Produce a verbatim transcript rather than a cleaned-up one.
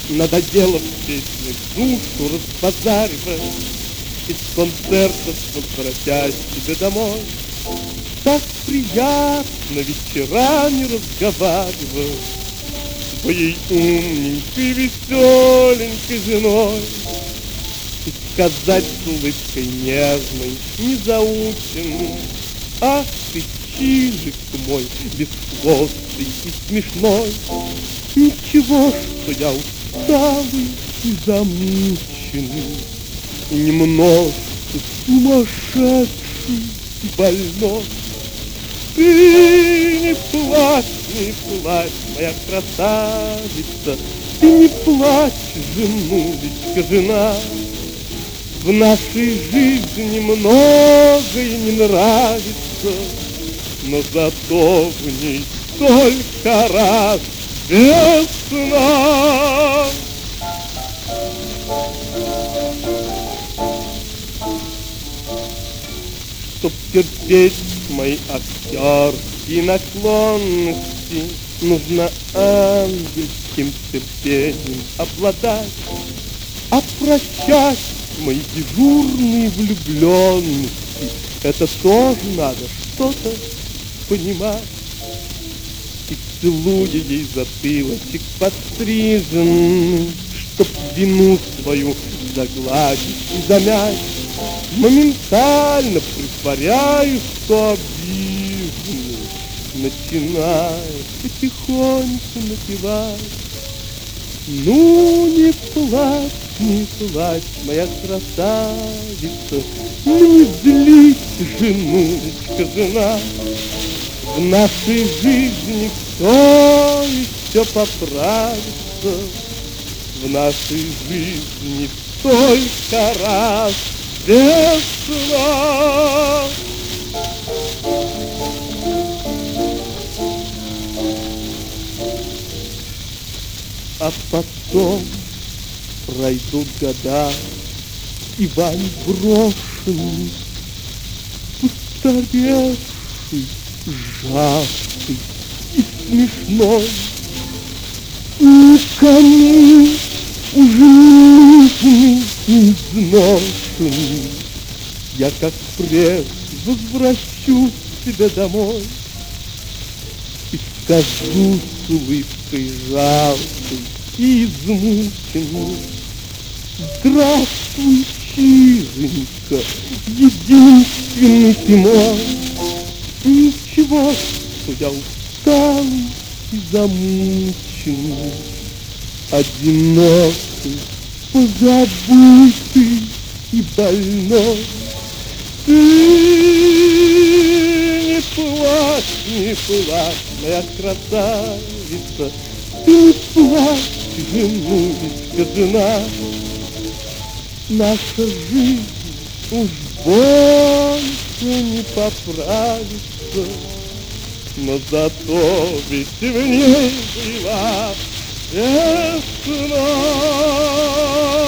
Надоело в песнях душу разбазаривать, из концертов возвратясь тебе домой. Так приятно вечерами разговаривать с твоей умненькой, веселенькой женой. И сказать с улыбкой нежной, незаученной: ах ты, чижик мой, бесхвостый и смешной. Ничего, что я усталый и замученный, и немножко сумасшедший и больной. Ты не плачь, не плачь, моя красавица, ты не плачь, женулечка, жена. В нашей жизни многое не нравится, но зато в ней только раз весна. Чтоб терпеть мои актерские наклонности, нужно ангельским терпением обладать. А прощать мои дежурные влюбленности, это тоже надо что-то понимать. И целуя ей затылочек подстриженный, чтоб вину свою загладить и замять, моментально притворяю, что обиженный, начинаю потихоньку напевать. Ну, не плачь, не плачь, моя красавица, ну не злись, женулечка, жена. В нашей жизни все и все поправится, в нашей жизни только раз весна. А потом пройдут года, и Вань брошенный, устаревший, жалкий и смешной, никому уже нужный, изношенный. Я как прежде возвращусь к тебе домой и скажу с улыбкой жалкой и измученной: здравствуй, чиженька, единственный ты мой. Ничего, что я усталый и замученный, одинокий, позабытый и больной. Ты не плачь, не плачь, моя красавица, ты не плачь, женулечка, жена. Наша жизнь уж больше не поправится, но зато ведь в ней была весна.